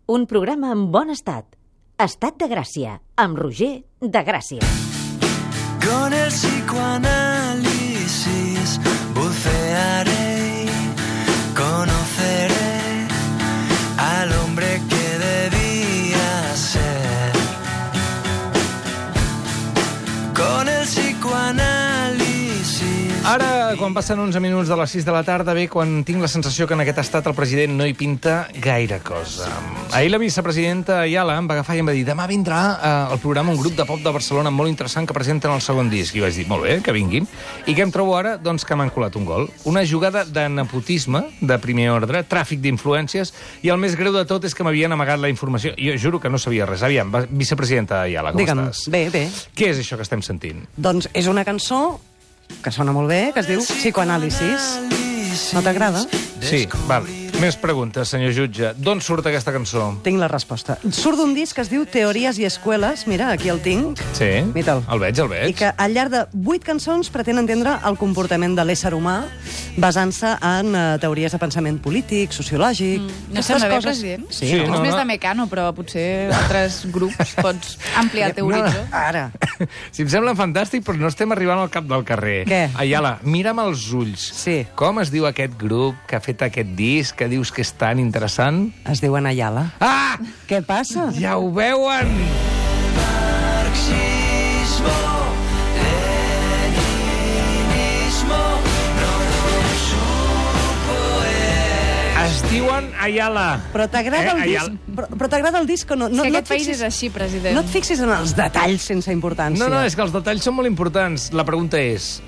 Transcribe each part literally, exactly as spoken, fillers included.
un programa en bon estat. Estat de Gràcia, amb Roger de Gràcia. Con el psicoanálisis bucearé, conoceré al hombre que debía ser. Con el psicoanálisis... Ara, quan passen onze minuts de les sis de la tarda, ve quan tinc la sensació que en aquest estat el president no hi pinta gaire cosa. Ahir la vicepresidenta Ayala em va agafar i em va dir demà vindrà eh, al programa un grup de pop de Barcelona molt interessant que presenten el segon disc. I vaig dir, molt bé, que vinguin. I què em trobo ara? Doncs que m'han colat un gol. Una jugada de nepotisme de primer ordre, tràfic d'influències, i el més greu de tot és que m'havien amagat la informació. Jo juro que no sabia res. Aviam, vicepresidenta Ayala, com Digue'm. estàs? Bé, bé. Què és això que estem sentint? Doncs és una cançó que sona molt bé, que es diu Psicoanàlisis. No t'agrada? Sí, val. Més preguntes, senyor jutge. D'on surt aquesta cançó? Tinc la resposta. Surt d'un disc que es diu Teories i Escueles. Mira, aquí el tinc. Sí, Mira'l. el veig, el veig. I que al llarg de vuit cançons pretén entendre el comportament de l'ésser humà basant-se en uh, teories de pensament polític, sociològic... Mm, no aquestes sembla bé, coses. president? Sí, Sí, no? no, És més no. de Mecano, però potser altres grups pots ampliar el teu horitzó. Ara. Si em sembla fantàstic, però no estem arribant al cap del carrer. Què? Ayala, mira'm els ulls. Sí. Com es diu aquest grup que ha fet aquest disc, que dius que és tan interessant? Es diuen Ayala. Ah! Què passa? Ja ho veuen! Marxismo, leninismo, no lo supo él. Es diuen Ayala. Però t'agrada Eh, el Ayala. disc? Però, però t'agrada el disc o no? És no que no aquest et país fixis- és així, president. No et fixis en els detalls sense importància. No, no, és que els detalls són molt importants. La pregunta és...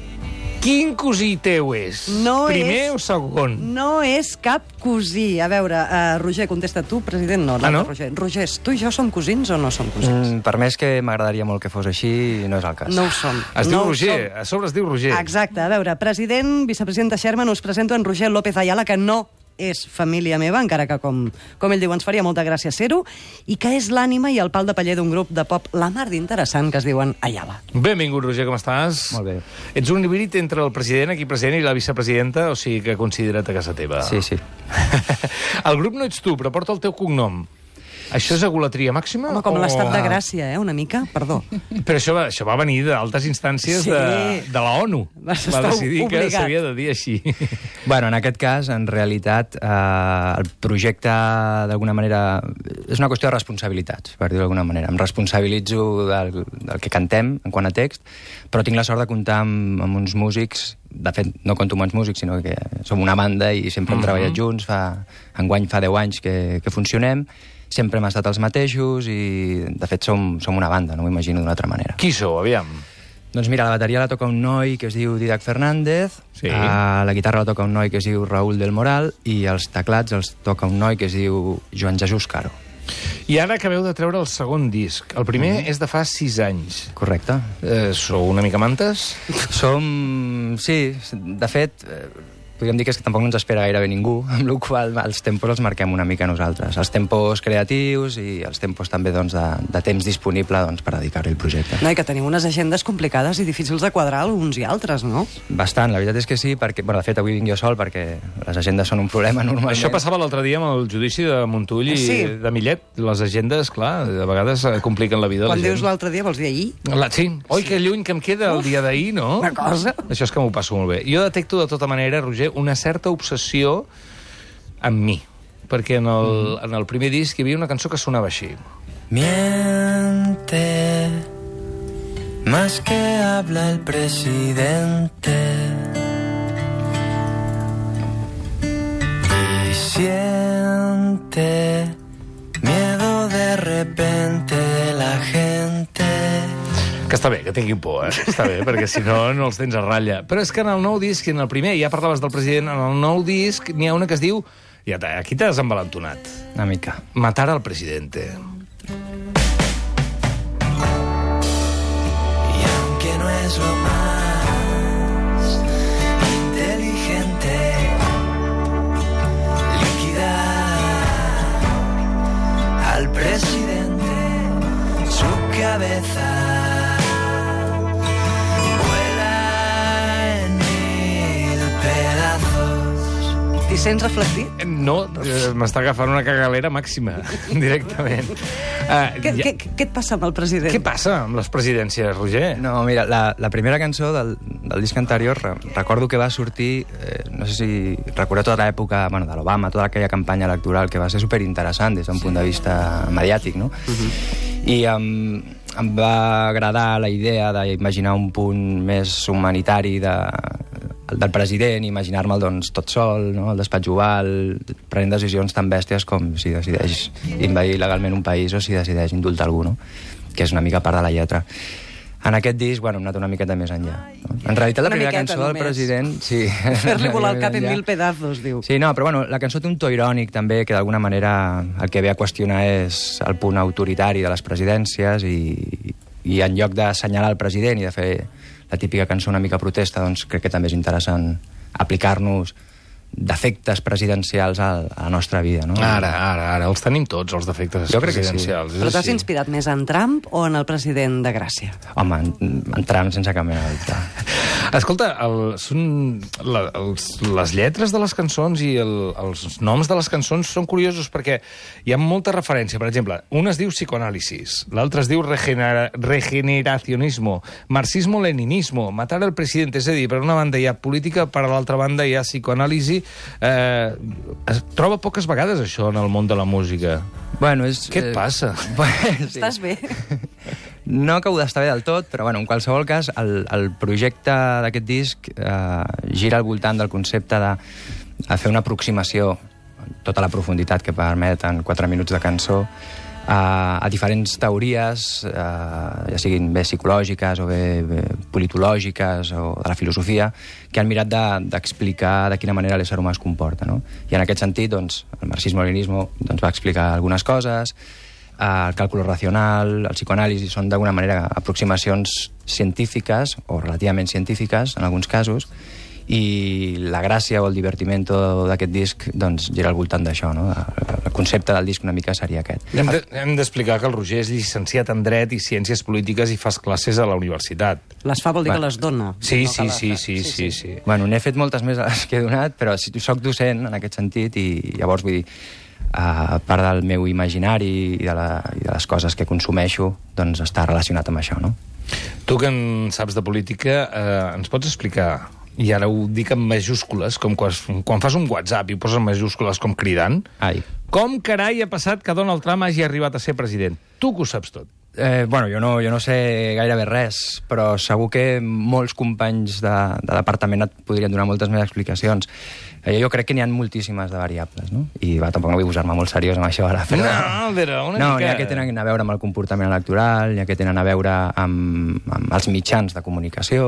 Quin cosí teu és? No Primer és- o segon? No és cap cosí. A veure, uh, Roger, contesta tu, president, no, Ah, l'altre no? Roger. Roger, tu i jo som cosins o no som cosins? Mm, per més que m'agradaria molt que fos així, no és el cas. No ho som. Es diu no ho Roger, som. a sobre es diu Roger. Exacte. A veure, president, vicepresidenta Sherman, us presento en Roger López Ayala, que no és família meva, encara que, com, com ell diu, ens faria molta gràcia ser-ho, i que és l'ànima i el pal de paller d'un grup de pop la mar d'interessant que es diuen Ayala. Benvingut, Roger, com estàs? Molt bé. Ets un híbrid entre el president aquí present i la vicepresidenta, o sigui que considera't a casa teva. Sí, sí. El grup no ets tu, però porta el teu cognom. Això és egolatria màxima? Home, com o... l'estat de Gràcia, eh, una mica? Perdó. Però això va, això va venir d'altes instàncies Sí. de, de la ONU. Vas Va estar decidir que obligat. s'havia de dir així. Bueno, en aquest cas, en realitat, eh, el projecte, d'alguna manera, és una qüestió de responsabilitats, per dir-ho d'alguna manera. Em responsabilitzo del, del que cantem, en quant a text, però tinc la sort de comptar amb, amb uns músics. De fet, no compto amb uns músics, sinó que som una banda i sempre hem Mhm. treballat junts. Fa, enguany fa deu anys que, que funcionem. Sempre hem estat els mateixos i, de fet, som, som una banda, no m'ho imagino d'una altra manera. Qui sou, aviam? Doncs mira, la bateria la toca un noi que es diu Didac Fernández, Sí. uh, la guitarra la toca un noi que es diu Raúl del Moral i els teclats els toca un noi que es diu Joan Jesús Caro. I ara acabeu de treure el segon disc. El primer és de fa sis anys. Correcte? Eh, sou una mica mantes? Som... Sí, de fet, eh, podríem dir que, és que tampoc no ens espera gairebé ningú, amb la qual cosa els tempos els marquem una mica nosaltres. Els tempos creatius i els tempos també doncs, de, de temps disponible doncs, per dedicar-hi al projecte. No, i que teniu unes agendes complicades i difícils de quadrar uns i altres, no? Bastant, la veritat és que sí, perquè, bueno, de fet avui vinc jo sol perquè les agendes són un problema normalment. Això passava l'altre dia amb el judici de Montull i Sí. de Millet. Les agendes, clar, a vegades eh, compliquen la vida. Quan de la dius gent. l'altre dia, vols dir ahir? La, sí. Oi, que lluny que em queda el dia d'ahir, no? Una cosa. Això és que m'ho passo molt bé. Jo detecto de tota manera, Roger, una certa obsessió amb mi. Perquè en el, en el primer disc hi havia una cançó que sonava així. Miente más que habla el presidente y siente miedo de repente la gente. Que està bé, que tinguin por, eh? Està bé, perquè si no, no els tens a ratlla. Però és que en el nou disc, i en el primer, ja parlaves del president, en el nou disc n'hi ha una que es diu... Ja t'ha- aquí t'has envalentonat. Una mica. Matar al presidente. Y aunque no es lo más inteligente liquidar al presidente, su cabeza vuela en mil pedazos. sents reflectit? No, eh, m'està agafant una cagalera màxima, directament. Uh, Què, ja... què, què et passa amb el president? Què passa amb les presidències, Roger? No, mira, la, la primera cançó del, del disc anterior, re, recordo que va sortir, eh, no sé si recordeu tota l'època, bueno, de l'Obama, tota aquella campanya electoral, que va ser superinteressant des d'un punt de vista mediàtic, no? Uh-huh. I um, em va agradar la idea d'imaginar un punt més humanitari de, del president, imaginar-me'l doncs, tot sol, no? Al despatx oval, prenent decisions tan bèsties com si decideix invadir legalment un país o si decideix indultar algú, no? Que és una mica part de la lletra. En aquest disc, bueno, hem anat una miqueta més enllà. No? En realitat, la Una primera miqueta, cançó del només. president... Sí, Fer-li volar el cap en enllà. mil pedazos, diu. Sí, no, però bueno, la cançó té un to irònic també, que d'alguna manera el que ve a qüestionar és el punt autoritari de les presidències i, i en lloc d'assenyalar el president i de fer la típica cançó una mica protesta, doncs crec que també és interessant aplicar-nos defectes presidencials a, a la nostra vida, no? Ara, ara, ara. Els tenim tots, els defectes Jo crec que sí. presidencials. Però t'has Sí. inspirat més en Trump o en el president de Gràcia? Home, en, en Trump sense cap mena de dubte. Escolta, el, són, la, els, les lletres de les cançons i el, els noms de les cançons són curiosos perquè hi ha molta referència. Per exemple, un es diu psicoanàlisis, l'altre es diu regenera, regeneracionismo, marxismo-leninismo, matar el president. És a dir, per una banda hi ha política, per l'altra banda hi ha psicoanàlisi. Eh, es troba poques vegades això en el món de la música. Bueno, és... Què et passa? Bueno, sí. Estàs bé? No acabo d'estar bé del tot, però bueno, en qualsevol cas, el, el projecte d'aquest disc eh, gira al voltant del concepte de, de fer una aproximació, tota la profunditat que permeten quatre minuts de cançó, a, a diferents teories, eh, ja siguin bé psicològiques o bé, bé politològiques o de la filosofia, que han mirat d'explicar de, de quina manera l'ésser humà es comporta, no? I en aquest sentit, doncs, el marxisme-leninisme doncs, va explicar algunes coses, el càlcul racional, el psicoanàlisi, són d'alguna manera aproximacions científiques o relativament científiques, en alguns casos, i la gràcia o el divertiment d'aquest disc doncs, gira al voltant d'això, no? El concepte del disc una mica seria aquest. Hem de- hem d'explicar que el Roger és llicenciat en Dret i Ciències Polítiques i fas classes a la universitat. Les fa vol dir Va. que les dona. Sí, no sí, que les sí, fa. sí, sí, sí. Bueno, n'he fet moltes més de les que he donat, però si soc docent en aquest sentit i llavors vull dir, a part del meu imaginari i de, la, i de les coses que consumeixo, doncs està relacionat amb això, no? Tu que en saps de política, eh, ens pots explicar, i ara ho dic en majúscules, com quan, quan fas un WhatsApp i ho poses en majúscules com cridant, Ai. com carai ha passat que Donald Trump hagi arribat a ser president? Tu que ho saps tot. Eh, bueno, jo no, jo no sé gairebé res, però segur que molts companys de, de departament et podrien donar moltes més explicacions. Eh, jo crec que n'hi ha moltíssimes de variables, no? I va, tampoc no vull posar-me molt seriós amb això ara. Però... No, però una no, mica... n'hi ha que tenen a veure amb el comportament electoral, n'hi ha que tenen a veure amb, amb els mitjans de comunicació,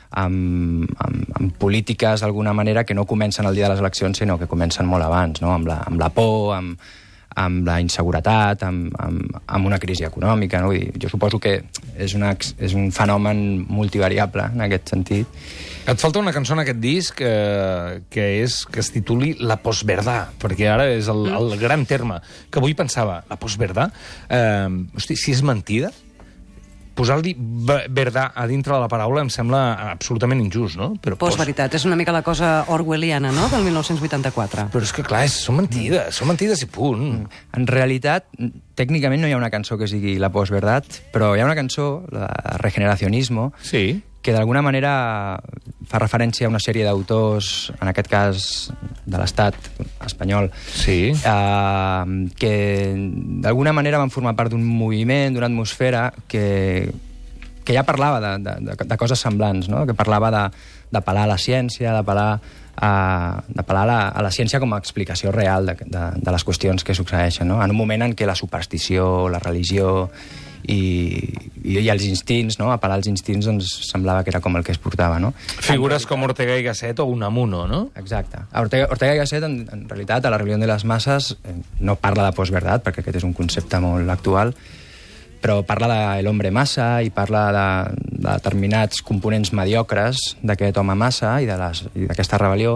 amb, amb, amb polítiques d'alguna manera que no comencen el dia de les eleccions, sinó que comencen molt abans, no? Amb la, amb la por, amb, amb la inseguretat, amb, amb, amb una crisi econòmica, no? Vull dir, jo suposo que és, una, és un fenomen multivariable en aquest sentit. Et falta una cançó en aquest disc eh, que, és, que es tituli La postverdad, perquè ara és el, el gran terme que avui pensava, la postverdad, eh, hosti, si és mentida, posar-li ve- verdad a dintre de la paraula em sembla absolutament injust, no? Però Postveritat, és una mica la cosa orwelliana, no?, del mil nou-cents vuitanta-quatre. Però és que, clar, és, són mentides, són mentides i punt. En realitat, tècnicament no hi ha una cançó que sigui la postverdad, però hi ha una cançó, la Regeneracionismo, Sí. que d'alguna manera fa referència a una sèrie d'autors, en aquest cas de l'estat espanyol, Sí. eh, que d'alguna manera van formar part d'un moviment, d'una atmosfera que, que ja parlava de, de, de, de coses semblants, no? Que parlava de d'apel·lar a la ciència, d'apel·lar a, d'apel·lar a, la, a la ciència com a explicació real de, de, de les qüestions que succeeixen, no? En un moment en què la superstició, la religió i, i, i els instints, no? Apel·lar als instints, doncs semblava que era com el que es portava, no? Figures com Ortega y Gasset o Unamuno, no? Exacte. A Ortega, Ortega y Gasset, en, en realitat, a la rebel·lió de les masses eh, no parla de postverdad, perquè aquest és un concepte molt actual, però parla de l'hombre massa i parla de, de determinats components mediocres d'aquest home massa i d'aquesta rebel·lió,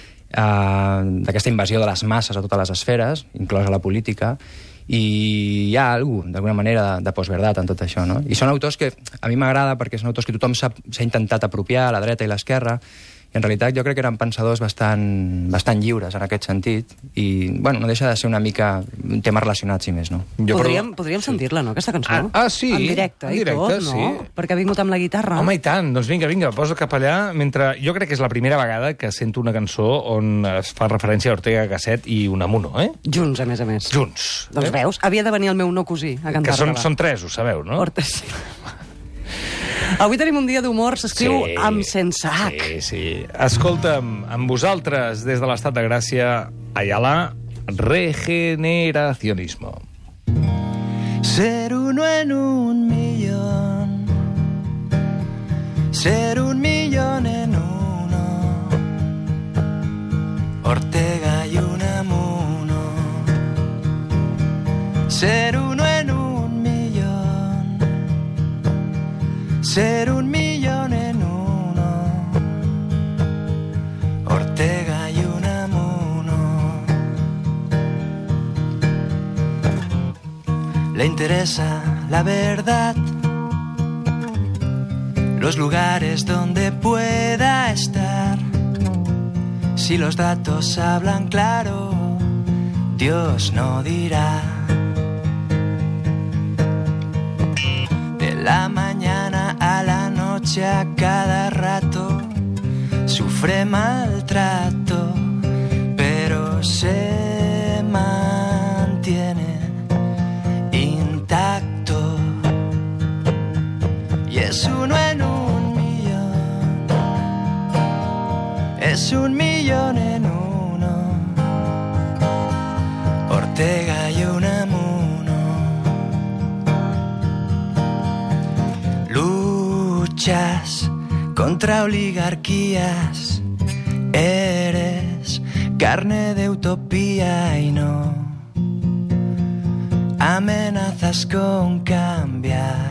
eh, d'aquesta invasió de les masses a totes les esferes, inclosa la política, i hi ha alguna d'alguna manera de, de postverdad en tot això, no? I són autors que a mi m'agrada perquè són autors que tothom s'ha intentat apropiar, a la dreta i l'esquerra, I en realitat jo crec que eren pensadors bastant, bastant lliures en aquest sentit i, bueno, no deixa de ser una mica un tema relacionat, si més, no? Jo, Podríem, però... podríem sentir-la, no, aquesta cançó? Ah, ah, sí. En directe, en i directe, tot, no? sí. Perquè ha vingut amb la guitarra. Home, i tant. Doncs vinga, vinga, posa cap allà. Mentre jo crec que és la primera vegada que sento una cançó on es fa referència a Ortega y Gasset i Unamuno, eh? Junts, a més a més. Junts. Doncs eh? veus? Havia de venir el meu no cosí a Que cantar-la. són, són tres, ho sabeu, no? Horta, sí. Avui tenim un dia d'humor, s'escriu Sí. amb sense H. Sí, sí. Escolta'm, amb vosaltres, des de l'Estat de Gràcia, Ayala, Regeneracionismo. Ser uno en un millón, ser un millón en uno, Ortega y Unamuno. Ser uno en un millón, ser un millón en uno, Ortega y Unamuno. Le interesa la verdad, los lugares donde pueda estar. Si los datos hablan claro, Dios no dirá. De la mañana a la noche, a cada rato, sufre maltrato, pero se mantiene intacto. Y es uno en un millón, es un millón en uno, Ortega y Unamuno. Luchas contra oligarquías, eres carne de utopía y no amenazas con cambiar.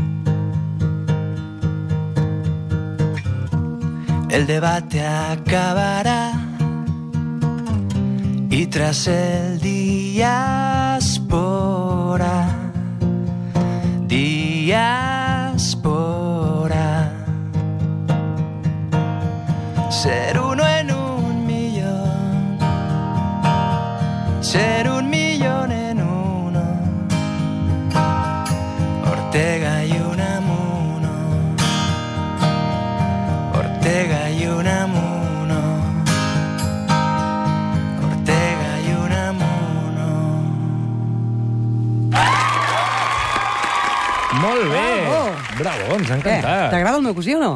El debate acabará y tras el diáspora, diáspora, ser uno en un millón, ser un millón en uno, Ortega y Unamuno, Ortega y Unamuno, Ortega y Unamuno. Molt bé! Bravo! Bravo, ens ha Què? encantat. T'agrada el meu cosí o no?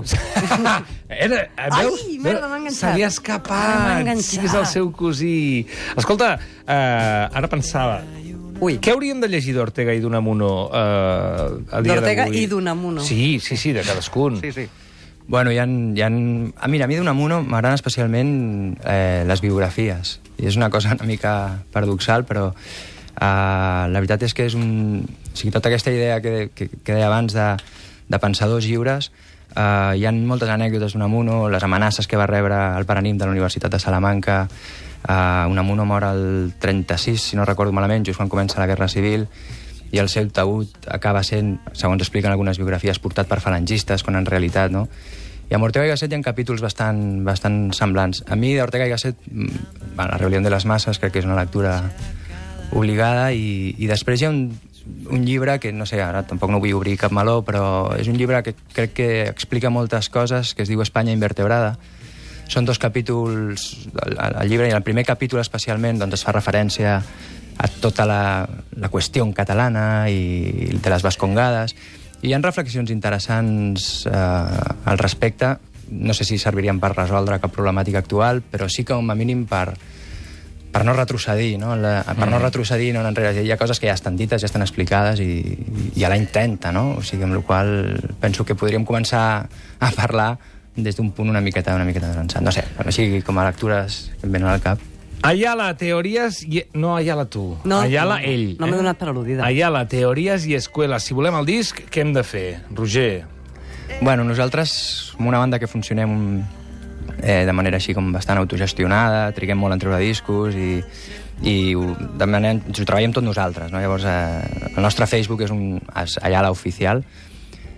Era, Ai, veus? merda, m'ha enganxat. Se li ha M'ha escapat. enganxat. Sí que és el seu cosí. Escolta, eh, ara pensava... Ui. Què hauríem de llegir d'Ortega i d'Unamuno eh, a dia d'avui? D'Ortega i d'Unamuno. Sí, sí, sí, de cadascun. Sí, sí. Bueno, hi ha... Hi ha... Ah, mira, a mi d'Unamuno m'agraden especialment eh, les biografies. I és una cosa una mica paradoxal, però eh, la veritat és que és un... O sigui, tota aquesta idea que, que, que deia abans de, de pensadors lliures, eh, hi ha moltes anècdotes d'Unamuno, les amenaces que va rebre el Paranim de la Universitat de Salamanca. eh, Unamuno mor al trenta-sis, si no recordo malament, just quan comença la Guerra Civil, i el seu taüt acaba sent, segons expliquen algunes biografies, portat per falangistes, quan en realitat, no? I amb Ortega y Gasset hi ha capítols bastant, bastant semblants. A mi, d'Ortega y Gasset, bueno, La rebel·lió de les masses, crec que és una lectura obligada, i, i després hi ha un, un llibre que, no sé, ara tampoc no vull obrir cap meló, però és un llibre que crec que explica moltes coses, que es diu Espanya invertebrada. Són dos capítols al, al llibre, i el primer capítol especialment doncs, es fa referència a tota la, la qüestió catalana i de les vascongades, i hi ha reflexions interessants eh, al respecte. No sé si servirien per resoldre cap problemàtica actual, però sí que com a mínim per, per no retrocedir, no? La, per no retrocedir, no anar enrere. Hi ha coses que ja estan dites, ja estan explicades, i, i ja la intenta, no? O sigui, amb la qual penso que podríem començar a parlar des d'un punt una miqueta, una miqueta avançat. No sé, així com a lectures que em venen al cap. Ayala, teories... I... No, Ayala, tu. No, Ayala, no, ell. no m'he donat per al·ludida. Ayala, teories i escueles. Si volem el disc, què hem de fer? Roger. Bueno, nosaltres, som una banda que funcionem eh, de manera així com bastant autogestionada, triguem molt en treure discos i, i ho, de manera, ens ho treballem tot nosaltres, no? Llavors, eh, el nostre Facebook és un és Ayala Oficial,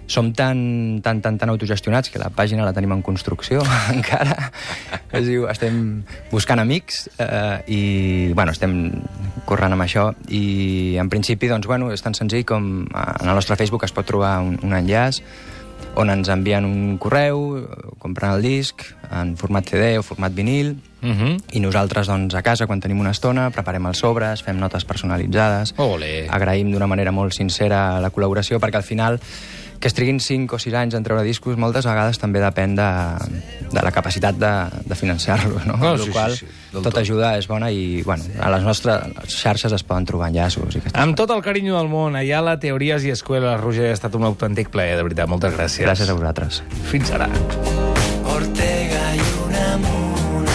som tan, tan, tan, tan autogestionats que la pàgina la tenim en construcció encara. Es diu, estem buscant amics eh, i, bueno, estem corrent amb això i, en principi, doncs, bueno, és tan senzill com en el nostre Facebook es pot trobar un, un enllaç on ens envien un correu, compren el disc en format C D o format vinil, Uh-huh. i nosaltres, doncs, a casa, quan tenim una estona, preparem els sobres, fem notes personalitzades, Ole. agraïm d'una manera molt sincera la col·laboració, perquè al final que es triguin cinc o sis anys en treure discos moltes vegades també depèn de, de la capacitat de, de financiar-los, no? Oh, Amb sí, la qual sí, sí, del tota tot. ajuda és bona i, bueno, a les nostres xarxes es poden trobar enllaços. I Amb tot el carinyo del món, Ayala, Teories i Escuelas, Roger, ha estat un autèntic plaer, de veritat. Moltes gràcies. Gràcies a vosaltres. Fins ara. Ortega y Unamuno,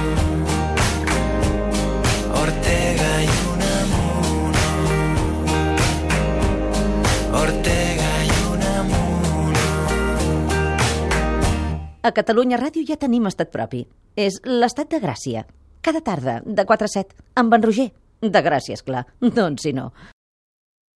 Ortega y Unamuno, Ortega y Unamuno. A Catalunya Ràdio ja tenim estat propi. És l'Estat de Gràcia. Cada tarda, de quatre a set, amb en Roger. De Gràcia, esclar. Doncs si no.